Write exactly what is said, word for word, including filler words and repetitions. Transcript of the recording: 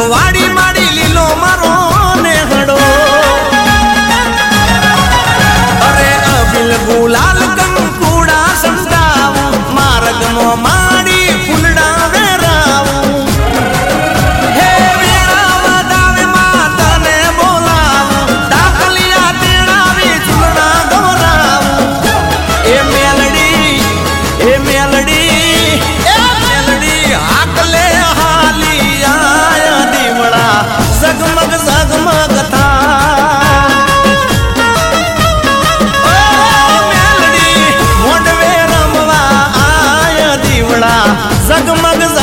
વાડી માડી લીલો મારો નેહડો અરે અબિલ ગુલાલ કંકુડા સંતાવું માર્ગમાં માડી ફૂલડા વેરાવું હે વેળા વધાવે માતાને બોલાવું ડાકલિયા તેડાવી ચૂલડા ગોરાવું એ મેલડી એ મેલડી એ મેલડી આકલે હાલી આયા દીવડા ઝગમગ ઝગમગ થા ઓ મેલડી મોઢવે રમવા આયા દીવડા ઝગમગ